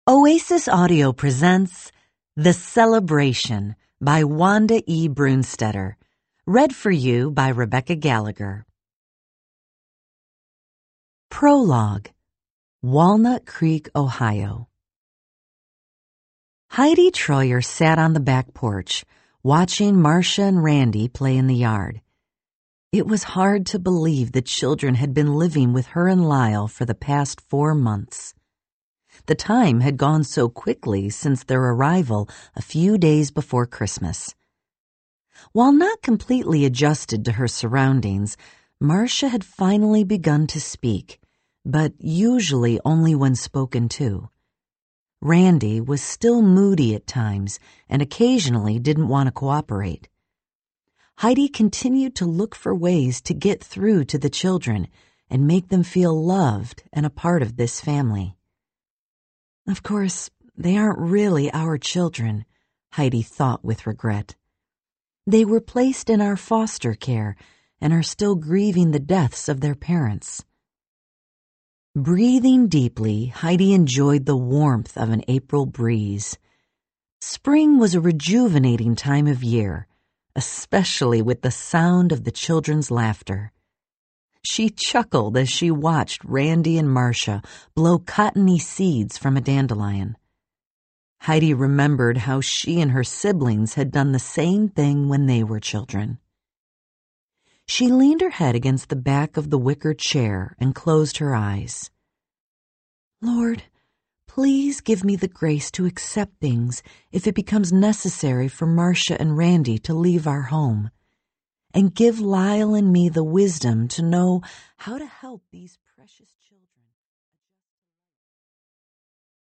Oasis Audio presents The Celebration by Wanda E. Brunstetter, read for you by Rebecca Gallagher. Prologue, Walnut Creek, Ohio. Heidi Troyer sat on the back porch, watching Marcia and Randy play in the yard. It was hard to believe the children had been living with her and Lyle for the past 4 months. The time had gone so quickly since their arrival a few days before Christmas. While not completely adjusted to her surroundings, Marcia had finally begun to speak, but usually only when spoken to. Randy was still moody at times and occasionally didn't want to cooperate. Heidi continued to look for ways to get through to the children and make them feel loved and a part of this family. Of course, they aren't really our children, Heidi thought with regret. They were placed in our foster care and are still grieving the deaths of their parents. Breathing deeply, Heidi enjoyed the warmth of an April breeze. Spring was a rejuvenating time of year, especially with the sound of the children's laughter. She chuckled as she watched Randy and Marcia blow cottony seeds from a dandelion. Heidi remembered how she and her siblings had done the same thing when they were children. She leaned her head against the back of the wicker chair and closed her eyes. Lord, please give me the grace to accept things if it becomes necessary for Marcia and Randy to leave our home. And give Lyle and me the wisdom to know how to help these precious